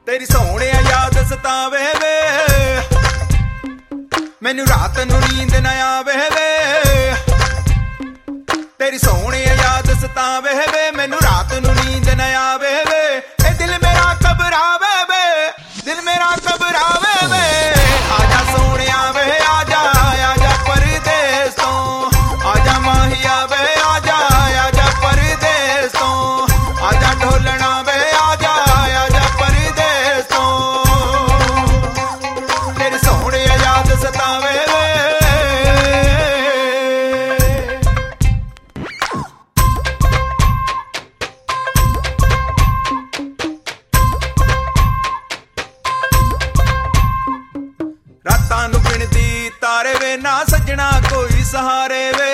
तेरी सोहणिया याद सतावे वे, मैनू रात नू नींद न आवे वे। तेरी सोहणिया याद सतावे वे, मैनू रात नू नींद न आवे वे। ए दिल मेरा घबरावे वे, दिल मेरा घबरावे वे। आजा सोहणिया वे आजा, आजा परदेस तो, आजा माहिया वे आजा, आजा परदेस तो, आजा ढोलना वे आजा, आजा परदेस तो। तेरी सोहणिया याद सतावे वे। रातां नू गिणदी तारे वे, ना सजना कोई सहारे वे।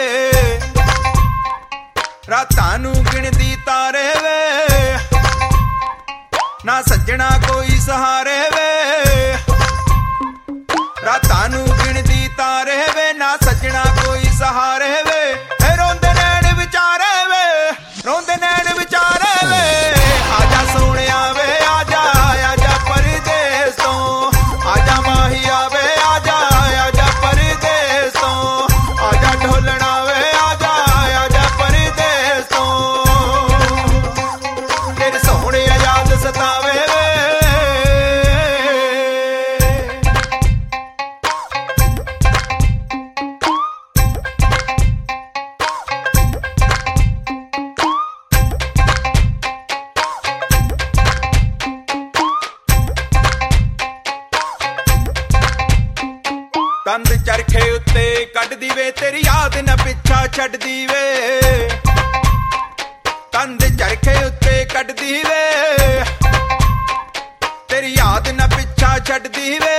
रातां नू गिणदी तारे वे, ना सजना कोई सहारे वे। रातां नू गिणदी तारे वे, ना सजना कोई सहारे वे। रोंदे नैन विचारे वे, रोंदे नैन विचारे वे। आजा सोहणिया वे आजा, आजा परदेस तो, आजा माहिया वे आजा, आजा परदेस तो, आजा ढोलना वे आजा, आजा परदेस तो। तेरी सोहणिया याद सतावे वे। कंध चरखे उत्ते कड्डी वे, तेरी याद न पिछा छड्डी वे। कंध चरखे उत्ते कड्डी वे, तेरी याद न पिछा छड्डी वे।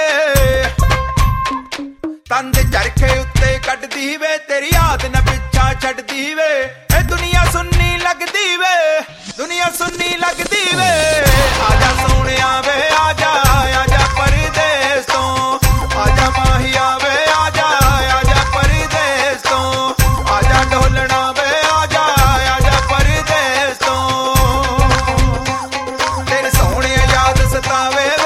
कंध चरखे उत्ते कड्डी वे, तेरी याद न पिछा छड्डी वे। ए दुनिया सुन्नी लगदी वे, दुनिया सुन्नी लगदी वे। आजा सोहणिया वे आजा, आजा परदेस तो, आजा माहिया वे आजा, आजा परदेस तो, आजा ढोलना वे आजा, आजा परदेस तो। तेरे सोहणिया याद सतावे वे।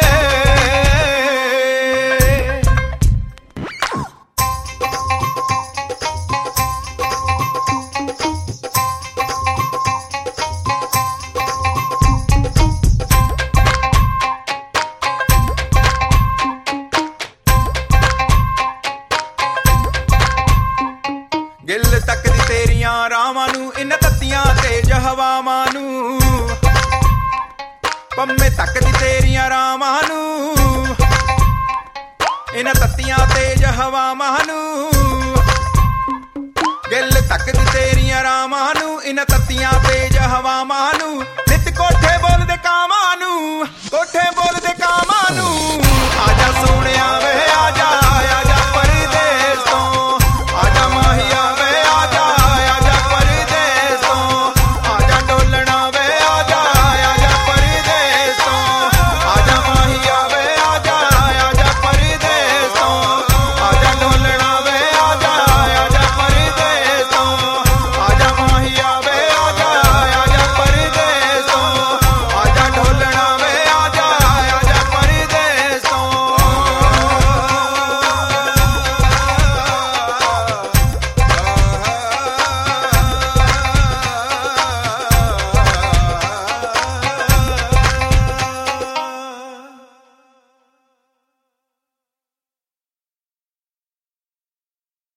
गिल तकदी तेरियां रावां नू, इन तत्तियां तेज हवावां नू। पम्मे तकदी तेरियां रावां नू, इन तत्तियां तेज हवावां नू। गिल तकदी तेरियां रावां नू, इन तत्तियां तेज हवावां नू। नित कोठे बोलदे कावां नू।